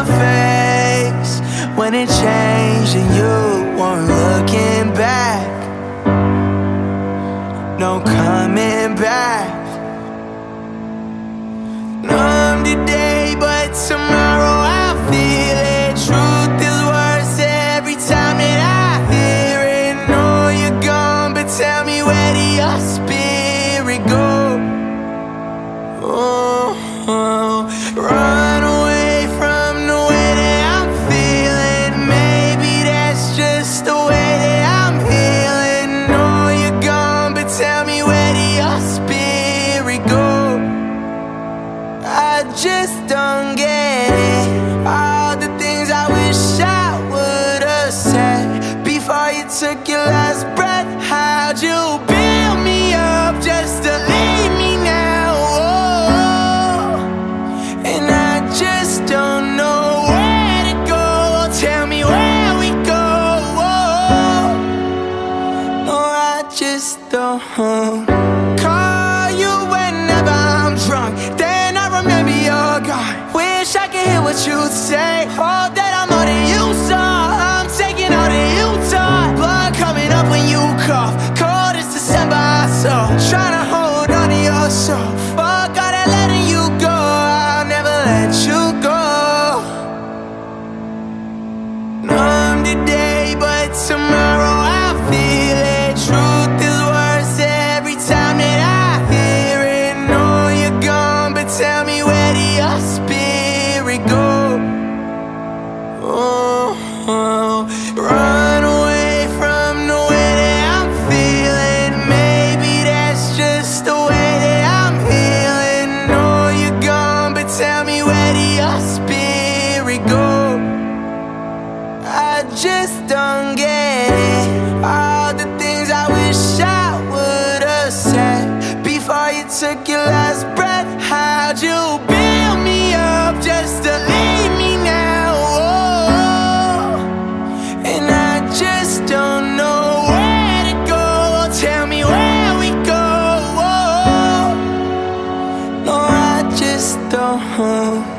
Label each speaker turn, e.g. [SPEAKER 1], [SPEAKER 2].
[SPEAKER 1] face when it changed and you weren't looking back. No coming back. Numb today, but tomorrow I feel it. Truth is worse every time that I hear it. Know you're gone, but tell me, where did your spirit go? Run away from the way that I'm feeling. Maybe that's just the way that I'm healing. Know you're gone, but tell me, where did your spirit go? I just don't get it. All the things I wish I would've said before you took your last breath. How'd you build me up just to leave me now? Oh, and I just don't know where to go. Tell me where we go. Oh, no, I just don't. Call you whenever I'm drunk, then I remember you're gone. Wish I could hear what you'd say. Hope that I'm all that you saw. I'm taking all that you taught. Blood coming up when you cough. Cold as December, I saw. Trying to hold on to your soul. Fuck all that letting you go. I'll never let you go. Numb today, but tomorrow I feel it. Truth is worse every time that I hear it. Know you're gone, but tell me, where did your spirit go? Run away from the way that I'm feeling. Maybe that's just the way that I'm healing. Know you're gone, but tell me, where did your spirit go? I just don't get it. All the things I wish I would've said before you took your last breath. How'd you build me up just to leave me now? Oh, and I just don't know where to go. Tell me where we go. Oh, no, I just don't.